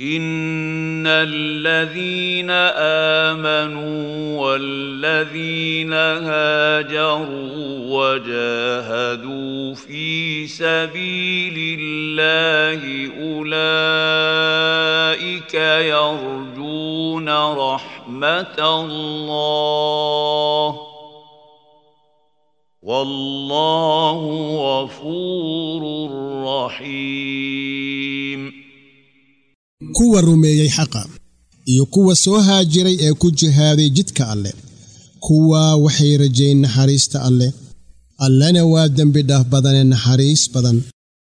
إن الذين آمنوا والذين هاجروا وجاهدوا في سبيل الله أولئك يرجون رحمة الله والله غفور رحيم. kuwa rumeeyay xaqa iyo kuwa soo haajiray ee ku jihaaday jidka alle kuwa waxay rajayn naxariista alle allana waa dambi dhaaf badan naxariis badan.